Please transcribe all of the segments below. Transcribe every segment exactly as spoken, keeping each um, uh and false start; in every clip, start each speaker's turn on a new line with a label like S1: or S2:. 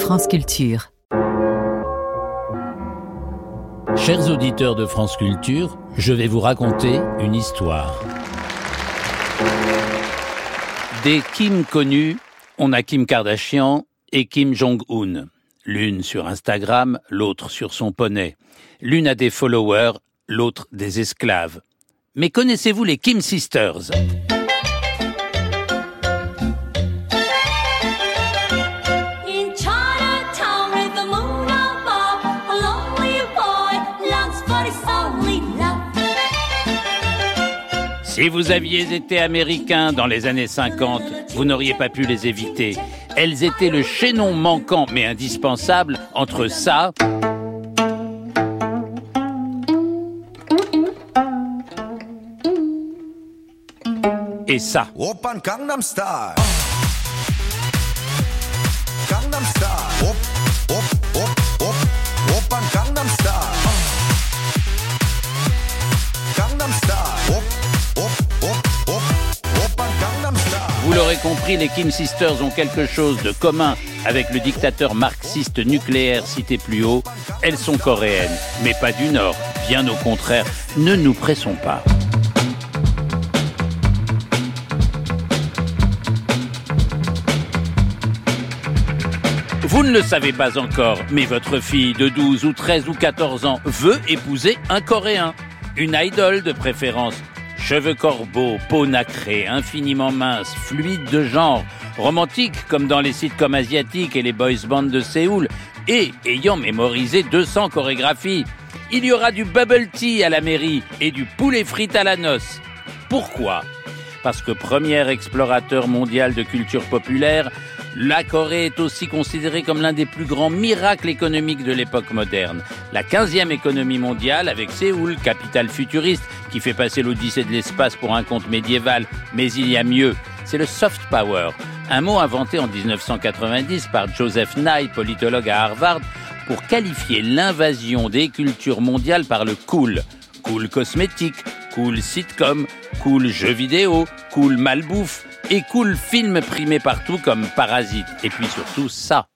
S1: France Culture.
S2: Chers auditeurs de France Culture, je vais vous raconter une histoire. Des Kim connus, on a Kim Kardashian et Kim Jong-un. L'une sur Instagram, l'autre sur son poney. L'une a des followers, l'autre des esclaves. Mais connaissez-vous les Kim Sisters ? Si vous aviez été américain dans les années cinquante, vous n'auriez pas pu les éviter. Elles étaient le chaînon manquant mais indispensable entre ça et ça.
S3: Oppan Gangnam Style. Gangnam Style. Op, op, op, op. Oppan Gangnam Style. Gangnam Style. Op.
S2: Vous l'aurez compris, les Kim Sisters ont quelque chose de commun avec le dictateur marxiste nucléaire cité plus haut. Elles sont coréennes, mais pas du Nord. Bien au contraire, ne nous pressons pas. Vous ne le savez pas encore, mais votre fille de douze ou treize ou quatorze ans veut épouser un Coréen. Une idole de préférence. Cheveux corbeaux, peau nacrée, infiniment mince, fluide de genre, romantique comme dans les sitcoms asiatiques et les boys bands de Séoul, et ayant mémorisé deux cents chorégraphies. Il y aura du bubble tea à la mairie et du poulet frites à la noce. Pourquoi ? Parce que premier explorateur mondial de culture populaire, la Corée est aussi considérée comme l'un des plus grands miracles économiques de l'époque moderne. La quinzième économie mondiale avec Séoul, capitale futuriste, qui fait passer l'Odyssée de l'espace pour un conte médiéval. Mais il y a mieux, c'est le soft power. Un mot inventé en dix-neuf cent quatre-vingt-dix par Joseph Nye, politologue à Harvard, pour qualifier l'invasion des cultures mondiales par le cool. Cool cosmétique, cool sitcom, cool jeux vidéo, cool malbouffe et cool film primé partout comme Parasite. Et puis surtout ça.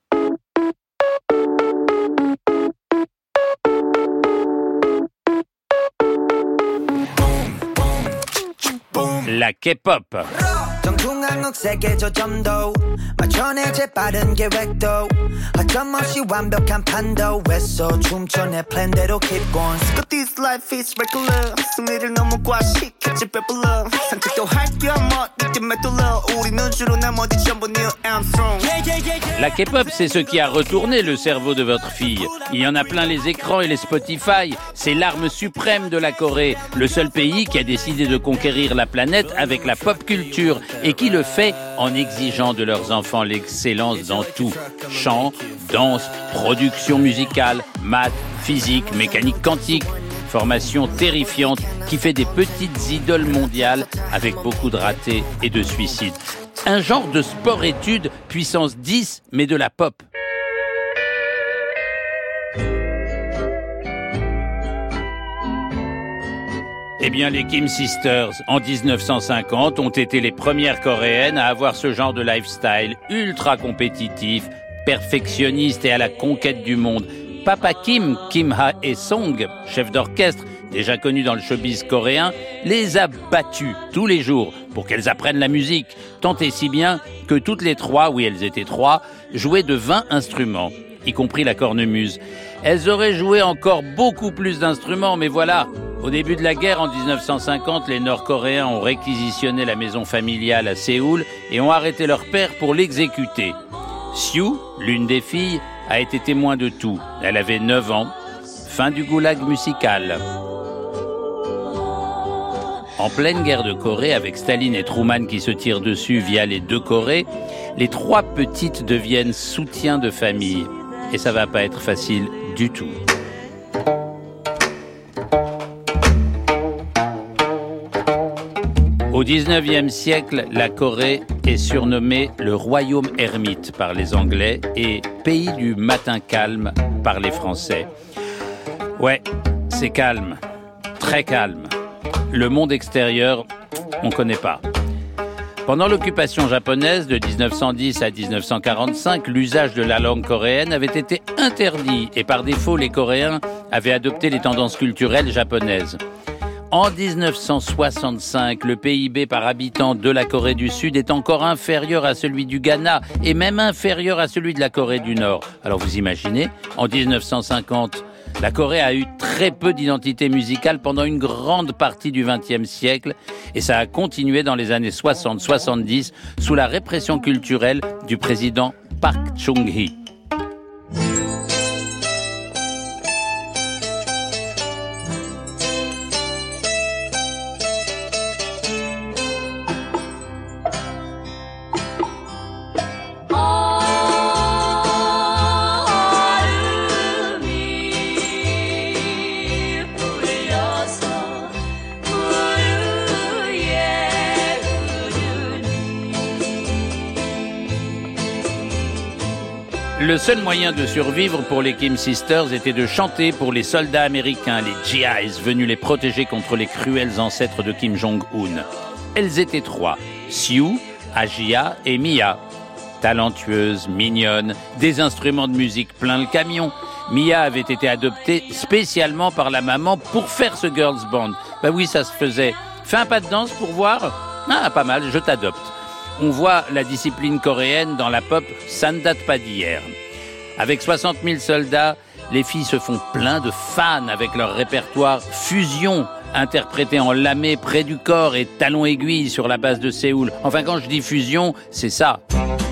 S2: La K-pop. La K-pop, c'est ce qui a retourné le cerveau de votre fille. Il y en a plein les écrans et les Spotify. C'est l'arme suprême de la Corée, le seul pays qui a décidé de conquérir la planète avec la pop culture et qui le fait en exigeant de leurs enfants l'excellence dans tout. Chant, danse, production musicale, maths, physique, mécanique quantique. Formation terrifiante qui fait des petites idoles mondiales avec beaucoup de ratés et de suicides. Un genre de sport-études puissance dix, mais de la pop. Eh bien, les Kim Sisters, en dix-neuf cent cinquante, ont été les premières coréennes à avoir ce genre de lifestyle ultra compétitif, perfectionniste et à la conquête du monde. Papa Kim, Kim Ha-e-song, chef d'orchestre, déjà connu dans le showbiz coréen, les a battues tous les jours pour qu'elles apprennent la musique, tant et si bien que toutes les trois, oui elles étaient trois, jouaient de vingt instruments, y compris la cornemuse. Elles auraient joué encore beaucoup plus d'instruments, mais voilà, au début de la guerre en dix-neuf cent cinquante, les Nord-Coréens ont réquisitionné la maison familiale à Séoul et ont arrêté leur père pour l'exécuter. Sue, l'une des filles, a été témoin de tout. Elle avait neuf ans. Fin du goulag musical. En pleine guerre de Corée, avec Staline et Truman qui se tirent dessus via les deux Corées, les trois petites deviennent soutien de famille. Et ça va pas être facile du tout. Au dix-neuvième siècle, la Corée est surnommée le royaume ermite par les Anglais et pays du matin calme par les Français. Ouais, c'est calme, très calme. Le monde extérieur, on connaît pas. Pendant l'occupation japonaise de dix-neuf cent dix à dix-neuf cent quarante-cinq, l'usage de la langue coréenne avait été interdit et par défaut, les Coréens avaient adopté les tendances culturelles japonaises. En dix-neuf cent soixante-cinq, le P I B par habitant de la Corée du Sud est encore inférieur à celui du Ghana et même inférieur à celui de la Corée du Nord. Alors vous imaginez, en dix-neuf cent cinquante, la Corée a eu très peu d'identité musicale pendant une grande partie du vingtième siècle et ça a continué dans les années soixante soixante-dix sous la répression culturelle du président Park Chung-hee. Le seul moyen de survivre pour les Kim Sisters était de chanter pour les soldats américains, les G Is, venus les protéger contre les cruels ancêtres de Kim Jong-un. Elles étaient trois, Siu, Ajia et Mia. Talentueuses, mignonnes, des instruments de musique plein le camion. Mia avait été adoptée spécialement par la maman pour faire ce girls band. Bah oui, ça se faisait. Fais un pas de danse pour voir ? Ah, pas mal, je t'adopte. On voit la discipline coréenne dans la pop, ça ne date pas d'hier. Avec soixante mille soldats, les filles se font plein de fans avec leur répertoire fusion, interprété en lamé près du corps et talons aiguilles sur la base de Séoul. Enfin, quand je dis fusion, c'est ça.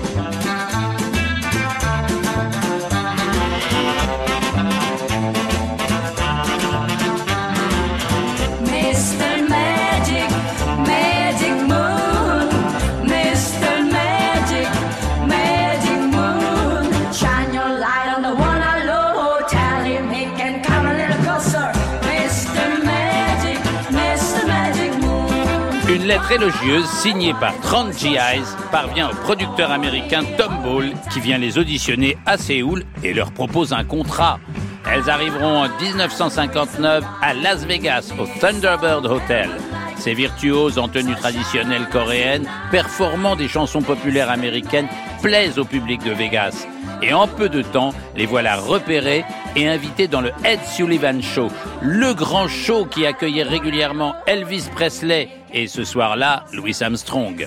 S2: Une lettre élogieuse signée par trente G Is parvient au producteur américain Tom Ball qui vient les auditionner à Séoul et leur propose un contrat. Elles arriveront en dix-neuf cent cinquante-neuf à Las Vegas au Thunderbird Hotel. Ces virtuoses en tenue traditionnelle coréenne, performant des chansons populaires américaines, plaisent au public de Vegas. Et en peu de temps, les voilà repérées et invitées dans le Ed Sullivan Show, le grand show qui accueillait régulièrement Elvis Presley et ce soir-là, Louis Armstrong.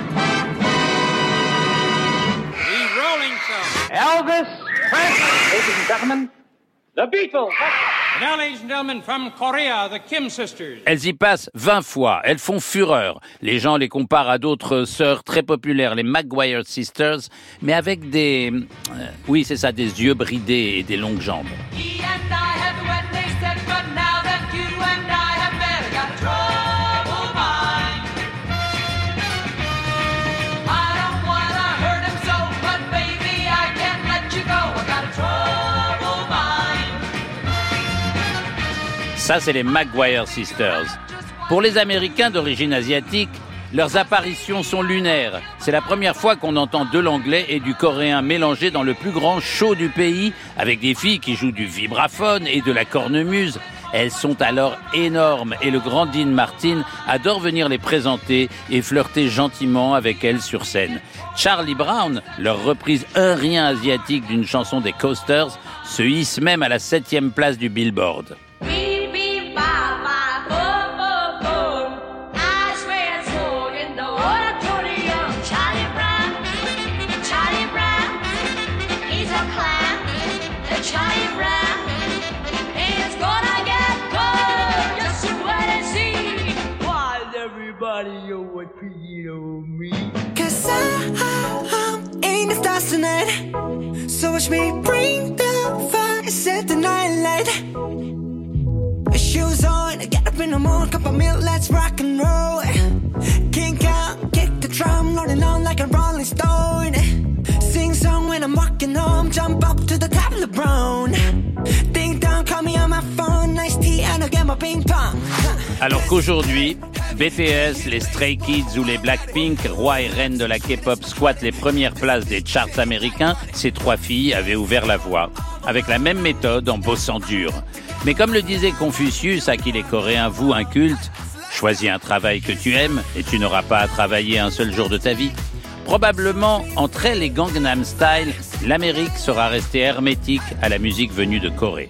S1: Elvis Presley, ladies and gentlemen, the Beatles. Now, ladies and gentlemen, from Korea, the Kim Sisters.
S2: Elles y passent vingt fois, elles font fureur. Les gens les comparent à d'autres sœurs très populaires, les Maguire Sisters, mais avec des... Euh, oui, c'est ça, des yeux bridés et des longues jambes. Ça, c'est les Maguire Sisters. Pour les Américains d'origine asiatique, leurs apparitions sont lunaires. C'est la première fois qu'on entend de l'anglais et du coréen mélangés dans le plus grand show du pays, avec des filles qui jouent du vibraphone et de la cornemuse. Elles sont alors énormes et le grand Dean Martin adore venir les présenter et flirter gentiment avec elles sur scène. Charlie Brown, leur reprise un rien asiatique d'une chanson des Coasters, se hisse même à la septième place du Billboard.
S4: Cause I, I'm in the stars tonight. So watch me bring the fire, set the night light. Shoes on, get up in the morning, cup of milk, let's rock and roll. Kink out, kick the drum, rolling on like a rolling stone. Sing song when I'm walking home, jump up to the top of the brown. Ding dong, call me on my phone, nice tea and I'll get my ping pong.
S2: Alors qu'aujourd'hui, B T S, les Stray Kids ou les Blackpink, rois et reines de la K-pop, squattent les premières places des charts américains, ces trois filles avaient ouvert la voie, avec la même méthode en bossant dur. Mais comme le disait Confucius, à qui les Coréens vouent un culte, Choisis un travail que tu aimes et tu n'auras pas à travailler un seul jour de ta vie. Probablement, entre elle et Gangnam Style, l'Amérique sera restée hermétique à la musique venue de Corée.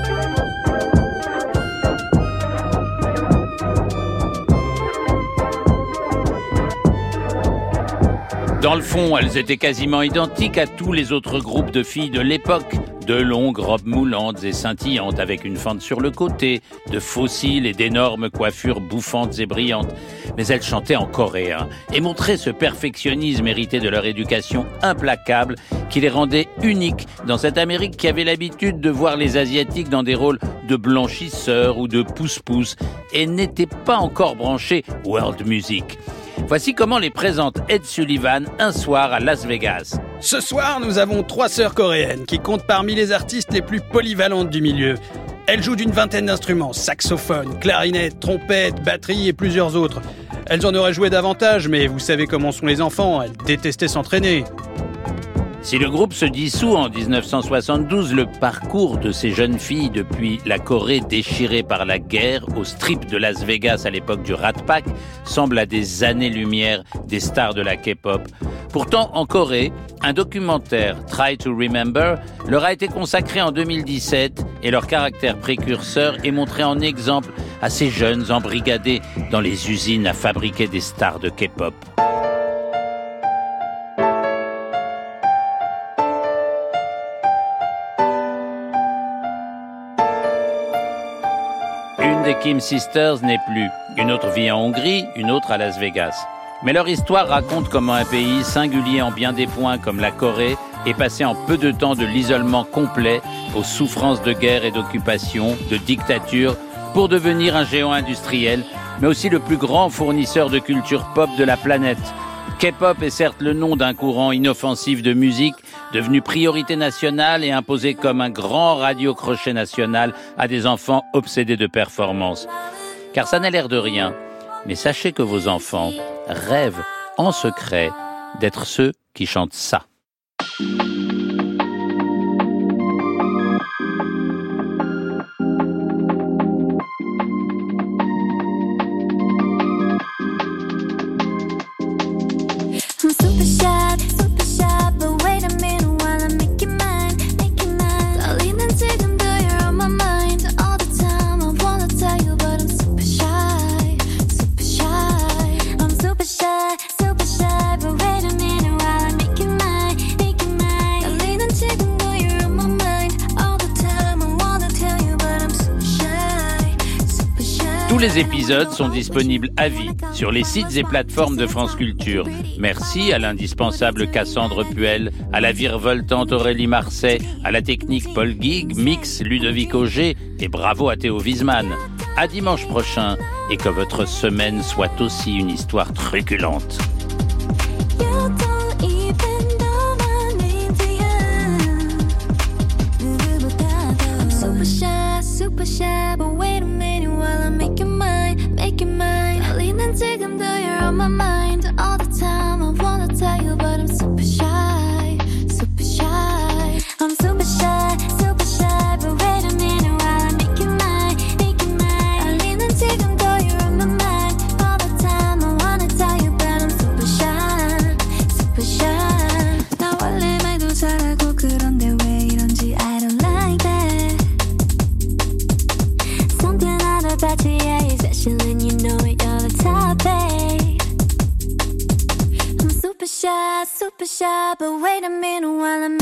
S2: Dans le fond, elles étaient quasiment identiques à tous les autres groupes de filles de l'époque. De longues robes moulantes et scintillantes avec une fente sur le côté, de faux cils et d'énormes coiffures bouffantes et brillantes. Mais elles chantaient en coréen et montraient ce perfectionnisme hérité de leur éducation implacable qui les rendait uniques dans cette Amérique qui avait l'habitude de voir les Asiatiques dans des rôles de blanchisseurs ou de pousse-pousse et n'était pas encore branchée world music. Voici comment les présente Ed Sullivan un soir à Las Vegas.
S5: Ce soir, nous avons trois sœurs coréennes qui comptent parmi les artistes les plus polyvalentes du milieu. Elles jouent d'une vingtaine d'instruments, saxophone, clarinette, trompette, batterie et plusieurs autres. Elles en auraient joué davantage, mais vous savez comment sont les enfants, elles détestaient s'entraîner.
S2: Si le groupe se dissout en dix-neuf cent soixante-douze, le parcours de ces jeunes filles depuis la Corée déchirée par la guerre au strip de Las Vegas à l'époque du Rat Pack semble à des années-lumière des stars de la K-pop. Pourtant, en Corée, un documentaire, Try to Remember, leur a été consacré en deux mille dix-sept et leur caractère précurseur est montré en exemple à ces jeunes embrigadés dans les usines à fabriquer des stars de K-pop. Une des Kim Sisters n'est plus. Une autre vit en Hongrie, une autre à Las Vegas. Mais leur histoire raconte comment un pays singulier en bien des points comme la Corée est passé en peu de temps de l'isolement complet aux souffrances de guerre et d'occupation, de dictature, pour devenir un géant industriel, mais aussi le plus grand fournisseur de culture pop de la planète. K-pop est certes le nom d'un courant inoffensif de musique, devenu priorité nationale et imposé comme un grand radio-crochet national à des enfants obsédés de performance. Car ça n'a l'air de rien, mais sachez que vos enfants rêvent en secret d'être ceux qui chantent ça. Tous les épisodes sont disponibles à vie sur les sites et plateformes de France Culture. Merci à l'indispensable Cassandre Puel, à la virevoltante Aurélie Marseille, à la technique Paul Guig, mix Ludovic Auger et bravo à Théo Wiesmann. À dimanche prochain et que votre semaine soit aussi une histoire truculente.
S6: Super shy, but wait a minute while I make your mind, make your mind. 달리는 지금도 you're on my mind all the time. I wanna tell you, but I'm super shy, super shy. I'm super shy, super shy, but wait a minute while I make your mind, make your mind. 달리는 지금도 you're on my mind all the time. I wanna tell you, but I'm super shy, super shy. 나 원래 말도 잘하고 그런데 왜 이런지 I don't like that. About you, yeah, you're special and you know it, you're the top, babe. I'm super shy, super shy, but wait a minute while I'm